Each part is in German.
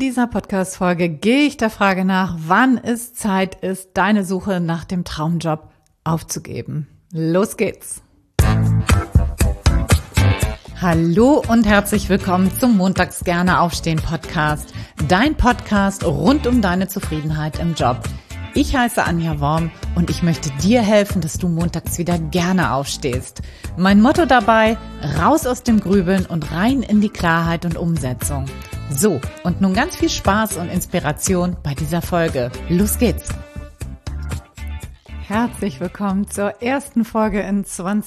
dieser Podcast-Folge gehe ich der Frage nach, wann es Zeit ist, deine Suche nach dem Traumjob aufzugeben. Los geht's! Hallo und herzlich willkommen zum Montags gerne aufstehen Podcast. Dein Podcast rund um deine Zufriedenheit im Job. Ich heiße Anja Worm und ich möchte dir helfen, dass du montags wieder gerne aufstehst. Mein Motto dabei: raus aus dem Grübeln und rein in die Klarheit und Umsetzung. So, und nun ganz viel Spaß und Inspiration bei dieser Folge. Los geht's! Herzlich willkommen zur ersten Folge in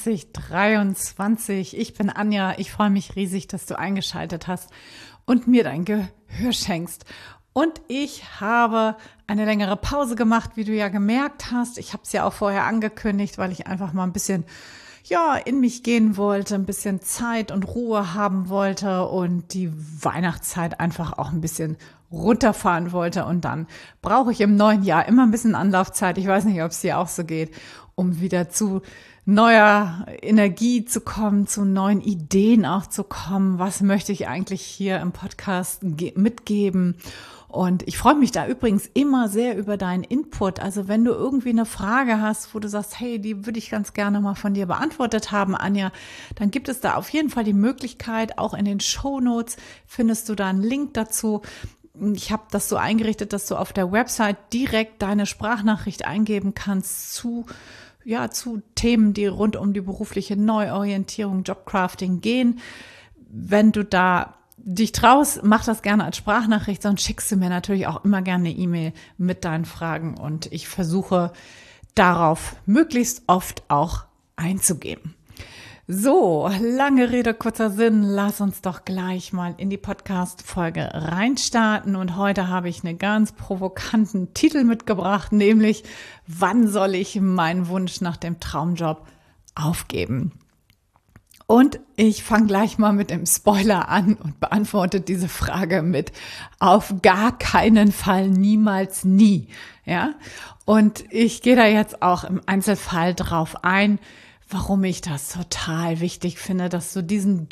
2023. Ich bin Anja, ich freue mich riesig, dass du eingeschaltet hast und mir dein Gehör schenkst. Und ich habe eine längere Pause gemacht, wie du ja gemerkt hast. Ich habe es ja auch vorher angekündigt, weil ich einfach mal ein bisschen in mich gehen wollte, ein bisschen Zeit und Ruhe haben wollte und die Weihnachtszeit einfach auch ein bisschen runterfahren wollte. Und dann brauche ich im neuen Jahr immer ein bisschen Anlaufzeit. Ich weiß nicht, ob es dir auch so geht, um wieder zu neuer Energie zu kommen, zu neuen Ideen auch zu kommen. Was möchte ich eigentlich hier im Podcast mitgeben? Und ich freue mich da übrigens immer sehr über deinen Input. Also wenn du irgendwie eine Frage hast, wo du sagst, hey, die würde ich ganz gerne mal von dir beantwortet haben, Anja, dann gibt es da auf jeden Fall die Möglichkeit, auch in den Shownotes findest du da einen Link dazu. Ich habe das so eingerichtet, dass du auf der Website direkt deine Sprachnachricht eingeben kannst zu Themen, die rund um die berufliche Neuorientierung, Jobcrafting gehen. Wenn du da dich traust, mach das gerne als Sprachnachricht, sonst schickst du mir natürlich auch immer gerne eine E-Mail mit deinen Fragen und ich versuche darauf möglichst oft auch einzugehen. So, lange Rede, kurzer Sinn, lass uns doch gleich mal in die Podcast-Folge reinstarten und heute habe ich einen ganz provokanten Titel mitgebracht, nämlich: Wann soll ich meinen Wunsch nach dem Traumjob aufgeben? Und ich fange gleich mal mit dem Spoiler an und beantworte diese Frage mit: auf gar keinen Fall, niemals, nie. Ja? Und ich gehe da jetzt auch im Einzelfall drauf ein, warum ich das total wichtig finde, dass du diesen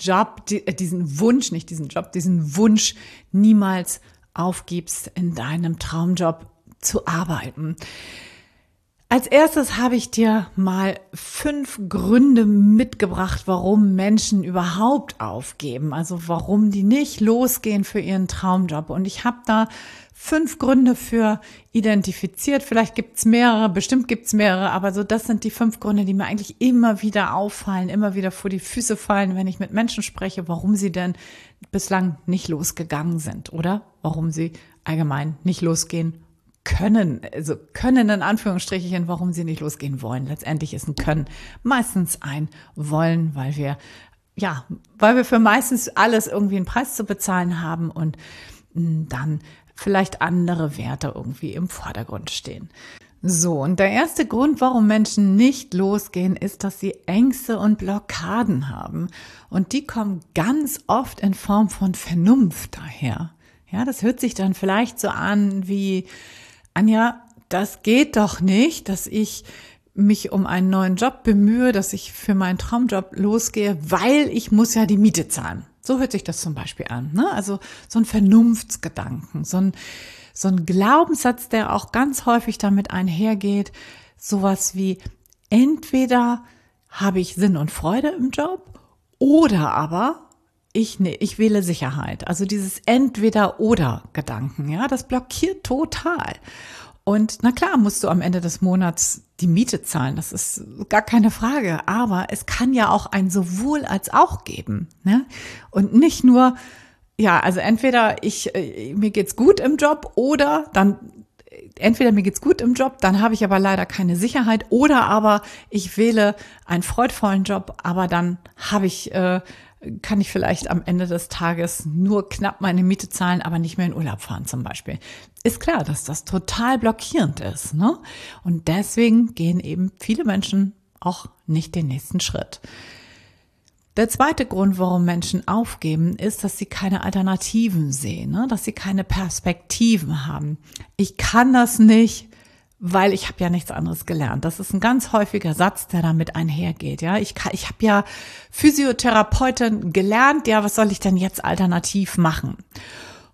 Wunsch niemals aufgibst, in deinem Traumjob zu arbeiten. Als erstes habe ich dir mal 5 Gründe mitgebracht, warum Menschen überhaupt aufgeben, also warum die nicht losgehen für ihren Traumjob. Und ich habe da 5 Gründe für identifiziert. Vielleicht gibt's mehrere, bestimmt gibt's mehrere, aber so das sind die 5 Gründe, die mir eigentlich immer wieder auffallen, immer wieder vor die Füße fallen, wenn ich mit Menschen spreche, warum sie denn bislang nicht losgegangen sind oder warum sie allgemein nicht losgehen können in Anführungsstrichen, warum sie nicht losgehen wollen. Letztendlich ist ein Können meistens ein Wollen, weil wir für meistens alles irgendwie einen Preis zu bezahlen haben und dann vielleicht andere Werte irgendwie im Vordergrund stehen. So, und der erste Grund, warum Menschen nicht losgehen, ist, dass sie Ängste und Blockaden haben. Und die kommen ganz oft in Form von Vernunft daher. Ja, das hört sich dann vielleicht so an wie: Anja, das geht doch nicht, dass ich mich um einen neuen Job bemühe, dass ich für meinen Traumjob losgehe, weil ich muss ja die Miete zahlen. So hört sich das zum Beispiel an, ne? Also so ein Vernunftsgedanken, so ein Glaubenssatz, der auch ganz häufig damit einhergeht, sowas wie: entweder habe ich Sinn und Freude im Job oder aber ich wähle Sicherheit. Also dieses Entweder-oder-Gedanken, ja, das blockiert total. Und na klar, musst du am Ende des Monats die Miete zahlen, das ist gar keine Frage. Aber es kann ja auch ein sowohl als auch geben, ne? Und nicht nur, also entweder mir geht's gut im Job oder dann entweder mir geht's gut im Job, dann habe ich aber leider keine Sicherheit, oder aber ich wähle einen freudvollen Job, aber dann kann ich vielleicht am Ende des Tages nur knapp meine Miete zahlen, aber nicht mehr in Urlaub fahren zum Beispiel. Ist klar, dass das total blockierend ist, ne? Und deswegen gehen eben viele Menschen auch nicht den nächsten Schritt. Der zweite Grund, warum Menschen aufgeben, ist, dass sie keine Alternativen sehen, ne? Dass sie keine Perspektiven haben. Ich kann das nicht, weil ich habe ja nichts anderes gelernt. Das ist ein ganz häufiger Satz, der damit einhergeht. Ja, ich habe ja Physiotherapeutin gelernt. Ja, was soll ich denn jetzt alternativ machen?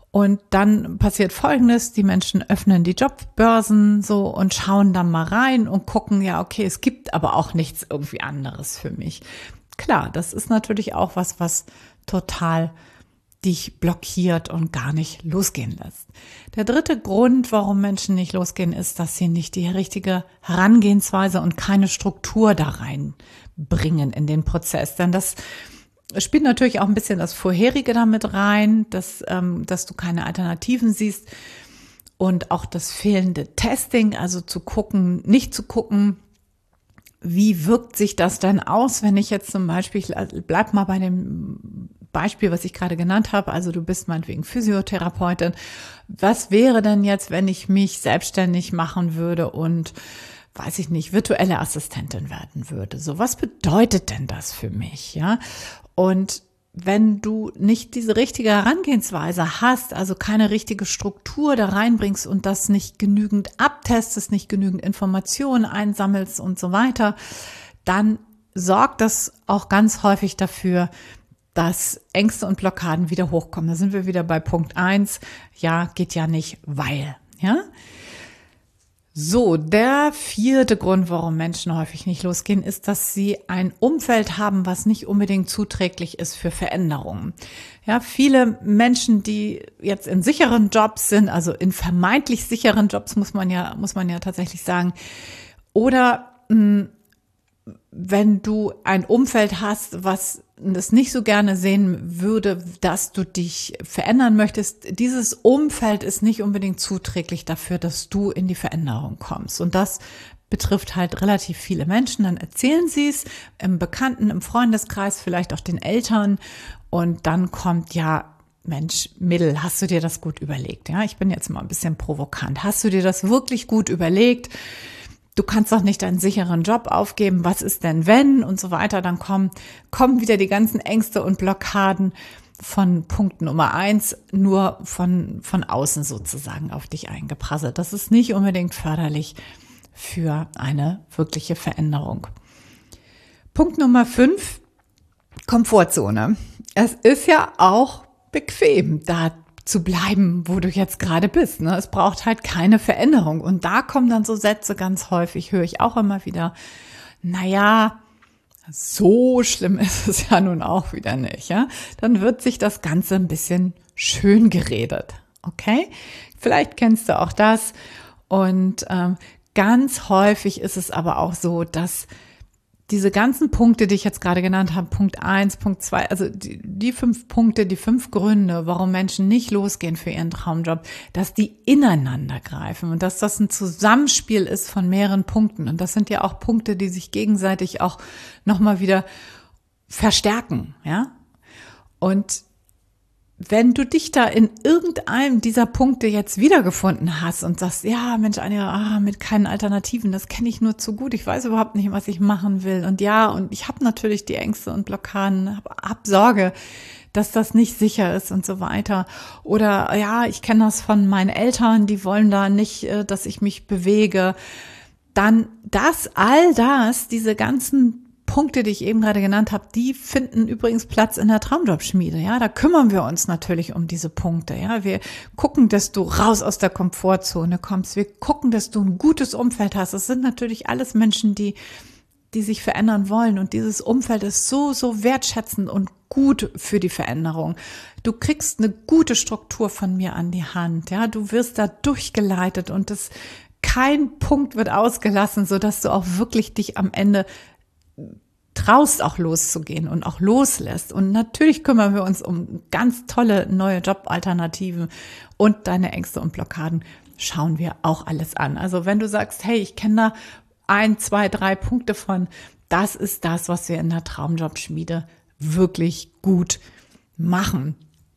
Und dann passiert Folgendes, die Menschen öffnen die Jobbörsen so und schauen dann mal rein und gucken, ja, okay, es gibt aber auch nichts irgendwie anderes für mich. Klar, das ist natürlich auch was total dich blockiert und gar nicht losgehen lässt. Der dritte Grund, warum Menschen nicht losgehen, ist, dass sie nicht die richtige Herangehensweise und keine Struktur da reinbringen in den Prozess. Denn das spielt natürlich auch ein bisschen das Vorherige damit rein, dass du keine Alternativen siehst und auch das fehlende Testing, also nicht zu gucken, wie wirkt sich das denn aus, wenn ich jetzt zum Beispiel, ich bleib mal bei dem Beispiel, was ich gerade genannt habe, also du bist meinetwegen Physiotherapeutin, was wäre denn jetzt, wenn ich mich selbstständig machen würde und weiß ich nicht, virtuelle Assistentin werden würde? So, was bedeutet denn das für mich, ja? Und wenn du nicht diese richtige Herangehensweise hast, also keine richtige Struktur da reinbringst und das nicht genügend abtestest, nicht genügend Informationen einsammelst und so weiter, dann sorgt das auch ganz häufig dafür, dass Ängste und Blockaden wieder hochkommen. Da sind wir wieder bei Punkt 1. Ja, geht ja nicht, weil, ja. So, der vierte Grund, warum Menschen häufig nicht losgehen, ist, dass sie ein Umfeld haben, was nicht unbedingt zuträglich ist für Veränderungen. Ja, viele Menschen, die jetzt in sicheren Jobs sind, also in vermeintlich sicheren Jobs, muss man ja tatsächlich sagen, oder wenn du ein Umfeld hast, was das nicht so gerne sehen würde, dass du dich verändern möchtest, dieses Umfeld ist nicht unbedingt zuträglich dafür, dass du in die Veränderung kommst. Und das betrifft halt relativ viele Menschen. Dann erzählen sie es im Bekannten, im Freundeskreis, vielleicht auch den Eltern. Und dann kommt ja, Mensch, Mädel, hast du dir das gut überlegt? Ja, ich bin jetzt mal ein bisschen provokant. Hast du dir das wirklich gut überlegt? Du kannst doch nicht deinen sicheren Job aufgeben. Was ist denn wenn? Und so weiter. Dann kommen wieder die ganzen Ängste und Blockaden von Punkt Nummer 1, nur von außen sozusagen auf dich eingeprasselt. Das ist nicht unbedingt förderlich für eine wirkliche Veränderung. Punkt Nummer 5, Komfortzone. Es ist ja auch bequem, da zu bleiben, wo du jetzt gerade bist. Ne? Es braucht halt keine Veränderung. Und da kommen dann so Sätze ganz häufig, höre ich auch immer wieder, naja, so schlimm ist es ja nun auch wieder nicht. Ja? Dann wird sich das Ganze ein bisschen schön geredet. Okay? Vielleicht kennst du auch das. Und ganz häufig ist es aber auch so, dass diese ganzen Punkte, die ich jetzt gerade genannt habe, Punkt 1, Punkt 2, also die 5 Punkte, die 5 Gründe, warum Menschen nicht losgehen für ihren Traumjob, dass die ineinander greifen und dass das ein Zusammenspiel ist von mehreren Punkten. Und das sind ja auch Punkte, die sich gegenseitig auch nochmal wieder verstärken, ja. Und wenn du dich da in irgendeinem dieser Punkte jetzt wiedergefunden hast und sagst, ja, Mensch, Anja, mit keinen Alternativen, das kenne ich nur zu gut, ich weiß überhaupt nicht, was ich machen will. Und ja, und ich habe natürlich die Ängste und Blockaden, hab Sorge, dass das nicht sicher ist und so weiter. Oder ja, ich kenne das von meinen Eltern, die wollen da nicht, dass ich mich bewege. Dann all das, diese ganzen Punkte, die ich eben gerade genannt habe, die finden übrigens Platz in der Traumjobschmiede. Ja, da kümmern wir uns natürlich um diese Punkte. Ja, wir gucken, dass du raus aus der Komfortzone kommst. Wir gucken, dass du ein gutes Umfeld hast. Das sind natürlich alles Menschen, die sich verändern wollen. Und dieses Umfeld ist so wertschätzend und gut für die Veränderung. Du kriegst eine gute Struktur von mir an die Hand. Ja, du wirst da durchgeleitet und kein Punkt wird ausgelassen, sodass du auch wirklich dich am Ende traust, auch loszugehen und auch loslässt. Und natürlich kümmern wir uns um ganz tolle neue Jobalternativen und deine Ängste und Blockaden schauen wir auch alles an. Also wenn du sagst, hey, ich kenne da 1, 2, 3 Punkte von, das ist das, was wir in der Traumjobschmiede wirklich gut machen.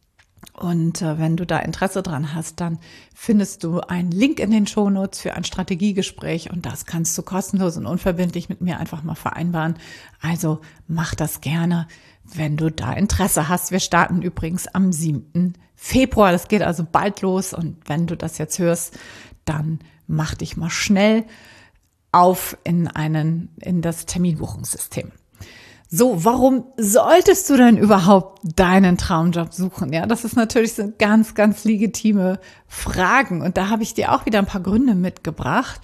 Und wenn du da Interesse dran hast, dann findest du einen Link in den Shownotes für ein Strategiegespräch und das kannst du kostenlos und unverbindlich mit mir einfach mal vereinbaren. Also mach das gerne, wenn du da Interesse hast. Wir starten übrigens am 7. Februar. Das geht also bald los und wenn du das jetzt hörst, dann mach dich mal schnell auf in das Terminbuchungssystem. So, warum solltest du denn überhaupt deinen Traumjob suchen? Ja, das ist natürlich so ganz, ganz legitime Fragen. Und da habe ich dir auch wieder ein paar Gründe mitgebracht,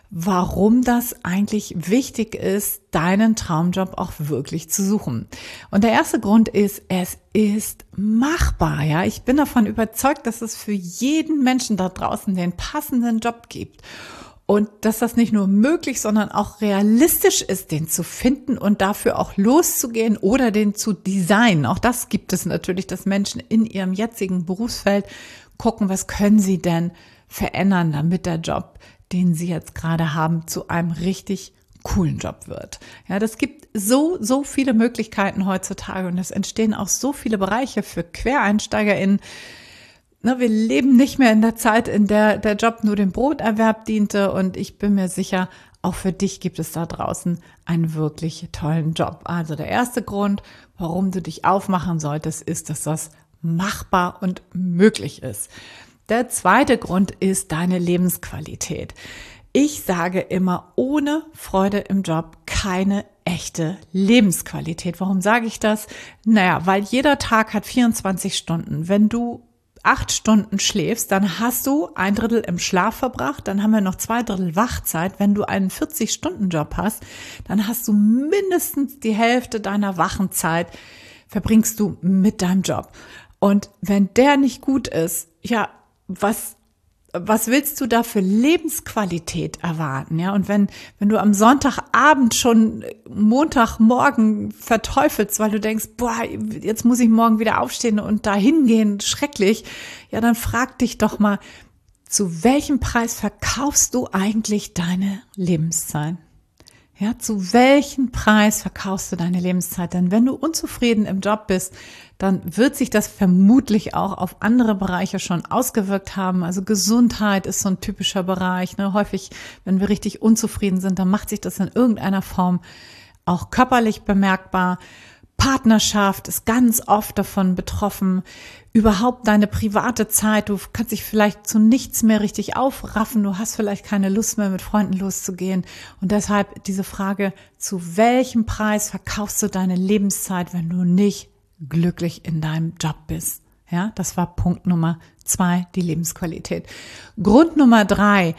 warum das eigentlich wichtig ist, deinen Traumjob auch wirklich zu suchen. Und der erste Grund ist, es ist machbar. Ja, ich bin davon überzeugt, dass es für jeden Menschen da draußen den passenden Job gibt. Und dass das nicht nur möglich, sondern auch realistisch ist, den zu finden und dafür auch loszugehen oder den zu designen. Auch das gibt es natürlich, dass Menschen in ihrem jetzigen Berufsfeld gucken, was können sie denn verändern, damit der Job, den sie jetzt gerade haben, zu einem richtig coolen Job wird. Ja, das gibt so viele Möglichkeiten heutzutage und es entstehen auch so viele Bereiche für QuereinsteigerInnen. Wir leben nicht mehr in der Zeit, in der der Job nur dem Broterwerb diente und ich bin mir sicher, auch für dich gibt es da draußen einen wirklich tollen Job. Also der erste Grund, warum du dich aufmachen solltest, ist, dass das machbar und möglich ist. Der zweite Grund ist deine Lebensqualität. Ich sage immer, ohne Freude im Job keine echte Lebensqualität. Warum sage ich das? Naja, weil jeder Tag hat 24 Stunden. Wenn du 8 Stunden schläfst, dann hast du 1/3 im Schlaf verbracht, dann haben wir noch 2/3 Wachzeit. Wenn du einen 40-Stunden-Job hast, dann hast du mindestens die Hälfte deiner Wachenzeit verbringst du mit deinem Job. Und wenn der nicht gut ist, ja, was willst du da für Lebensqualität erwarten? Ja, und wenn du am Sonntagabend schon Montagmorgen verteufelst, weil du denkst, boah, jetzt muss ich morgen wieder aufstehen und da hingehen, schrecklich, ja, dann frag dich doch mal, zu welchem Preis verkaufst du eigentlich deine Lebenszeit? Ja, zu welchem Preis verkaufst du deine Lebenszeit? Denn wenn du unzufrieden im Job bist, dann wird sich das vermutlich auch auf andere Bereiche schon ausgewirkt haben. Also Gesundheit ist so ein typischer Bereich. Häufig, wenn wir richtig unzufrieden sind, dann macht sich das in irgendeiner Form auch körperlich bemerkbar. Partnerschaft ist ganz oft davon betroffen. Überhaupt deine private Zeit, du kannst dich vielleicht zu nichts mehr richtig aufraffen, du hast vielleicht keine Lust mehr, mit Freunden loszugehen. Und deshalb diese Frage, zu welchem Preis verkaufst du deine Lebenszeit, wenn du nicht glücklich in deinem Job bist? Ja, das war Punkt Nummer 2, die Lebensqualität. Grund Nummer 3,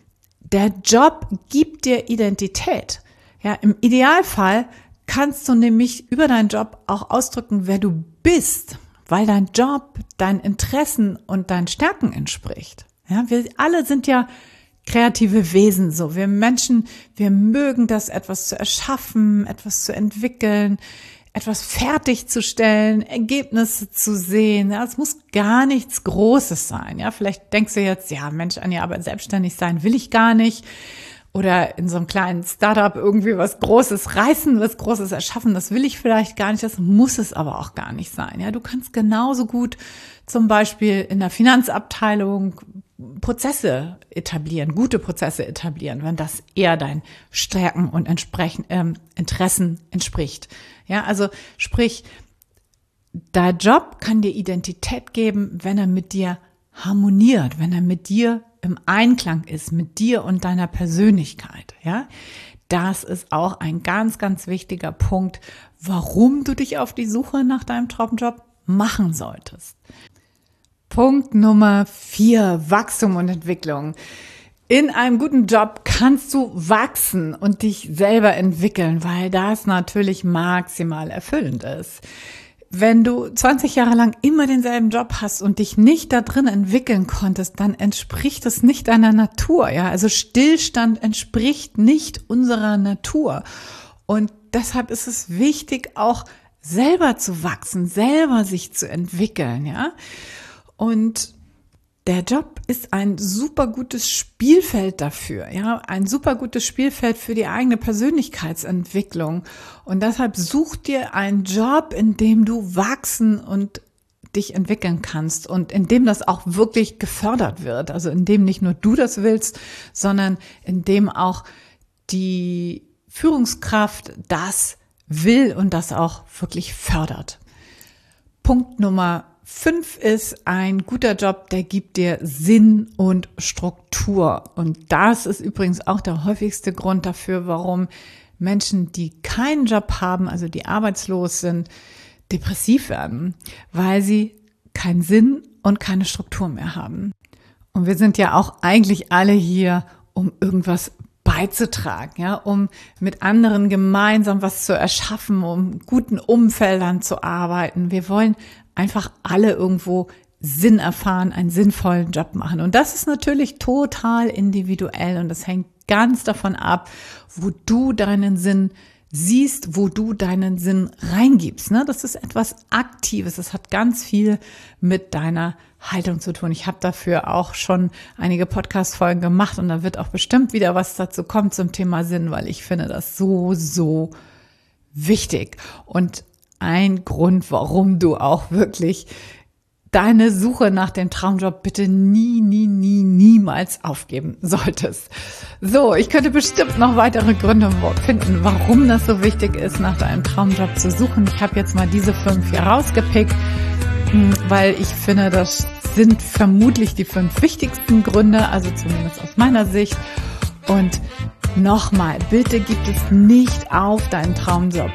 der Job gibt dir Identität. Ja, im Idealfall kannst du nämlich über deinen Job auch ausdrücken, wer du bist, weil dein Job deinen Interessen und deinen Stärken entspricht. Ja, wir alle sind ja kreative Wesen, so. Wir Menschen, wir mögen das, etwas zu erschaffen, etwas zu entwickeln, etwas fertigzustellen, Ergebnisse zu sehen. Ja, es muss gar nichts Großes sein. Ja, vielleicht denkst du jetzt, ja, Mensch, Anja, aber selbstständig sein will ich gar nicht. Oder in so einem kleinen Startup irgendwie was Großes reißen, was Großes erschaffen, das will ich vielleicht gar nicht, das muss es aber auch gar nicht sein. Ja, du kannst genauso gut zum Beispiel in der Finanzabteilung Prozesse etablieren, gute Prozesse etablieren, wenn das eher deinen Stärken und Interessen entspricht. Ja, also sprich, dein Job kann dir Identität geben, wenn er mit dir harmoniert, wenn er mit dir im Einklang ist, mit dir und deiner Persönlichkeit, ja. Das ist auch ein ganz, ganz wichtiger Punkt, warum du dich auf die Suche nach deinem Traumjob machen solltest. Punkt Nummer 4, Wachstum und Entwicklung. In einem guten Job kannst du wachsen und dich selber entwickeln, weil das natürlich maximal erfüllend ist. Wenn du 20 Jahre lang immer denselben Job hast und dich nicht da drin entwickeln konntest, dann entspricht es nicht deiner Natur. Ja, also Stillstand entspricht nicht unserer Natur. Und deshalb ist es wichtig, auch selber zu wachsen, selber sich zu entwickeln. Ja, und der Job ist ein super gutes Spielfeld dafür, ja, ein super gutes Spielfeld für die eigene Persönlichkeitsentwicklung. Und deshalb such dir einen Job, in dem du wachsen und dich entwickeln kannst und in dem das auch wirklich gefördert wird. Also in dem nicht nur du das willst, sondern in dem auch die Führungskraft das will und das auch wirklich fördert. Punkt Nummer 5 ist, ein guter Job, der gibt dir Sinn und Struktur. Und das ist übrigens auch der häufigste Grund dafür, warum Menschen, die keinen Job haben, also die arbeitslos sind, depressiv werden, weil sie keinen Sinn und keine Struktur mehr haben. Und wir sind ja auch eigentlich alle hier, um irgendwas beizutragen, ja, um mit anderen gemeinsam was zu erschaffen, um guten Umfeldern zu arbeiten. Wir wollen einfach alle irgendwo Sinn erfahren, einen sinnvollen Job machen. Und das ist natürlich total individuell und das hängt ganz davon ab, wo du deinen Sinn siehst, wo du deinen Sinn reingibst. Ne? Das ist etwas Aktives. Das hat ganz viel mit deiner Haltung zu tun. Ich habe dafür auch schon einige Podcast-Folgen gemacht und da wird auch bestimmt wieder was dazu kommen zum Thema Sinn, weil ich finde das so wichtig. Und ein Grund, warum du auch wirklich deine Suche nach dem Traumjob bitte niemals aufgeben solltest. So, ich könnte bestimmt noch weitere Gründe finden, warum das so wichtig ist, nach deinem Traumjob zu suchen. Ich habe jetzt mal diese 5 hier rausgepickt, weil ich finde, das sind vermutlich die 5 wichtigsten Gründe, also zumindest aus meiner Sicht. Und nochmal, bitte gib es nicht auf, deinen Traumjob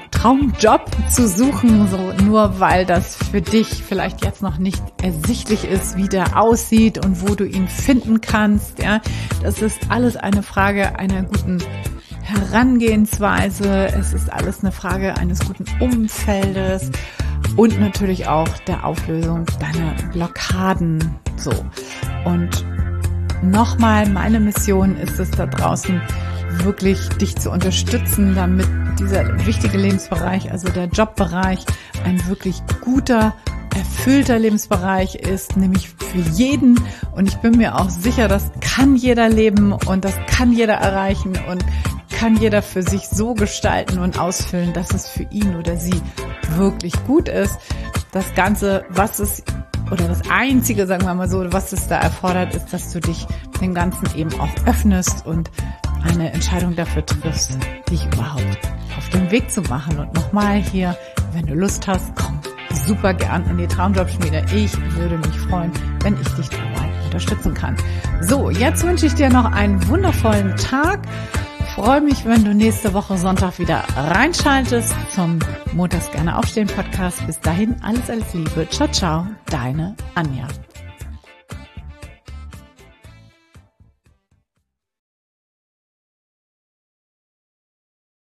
zu suchen, so nur weil das für dich vielleicht jetzt noch nicht ersichtlich ist, wie der aussieht und wo du ihn finden kannst. Ja, das ist alles eine Frage einer guten Herangehensweise. Es ist alles eine Frage eines guten Umfeldes und natürlich auch der Auflösung deiner Blockaden. So, und nochmal, meine Mission ist es da draußen, wirklich dich zu unterstützen, damit dieser wichtige Lebensbereich, also der Jobbereich, ein wirklich guter, erfüllter Lebensbereich ist, nämlich für jeden. Und ich bin mir auch sicher, das kann jeder leben und das kann jeder erreichen und kann jeder für sich so gestalten und ausfüllen, dass es für ihn oder sie wirklich gut ist. Das Ganze, das Einzige, sagen wir mal so, was es da erfordert, ist, dass du dich dem Ganzen eben auch öffnest und eine Entscheidung dafür triffst, dich überhaupt auf den Weg zu machen. Und nochmal hier, wenn du Lust hast, komm super gern in die Traumjobschmiede. Ich würde mich freuen, wenn ich dich dabei unterstützen kann. So, jetzt wünsche ich dir noch einen wundervollen Tag. Freue mich, wenn du nächste Woche Sonntag wieder reinschaltest zum Montags gerne aufstehen Podcast. Bis dahin, alles Liebe. Ciao, ciao, deine Anja.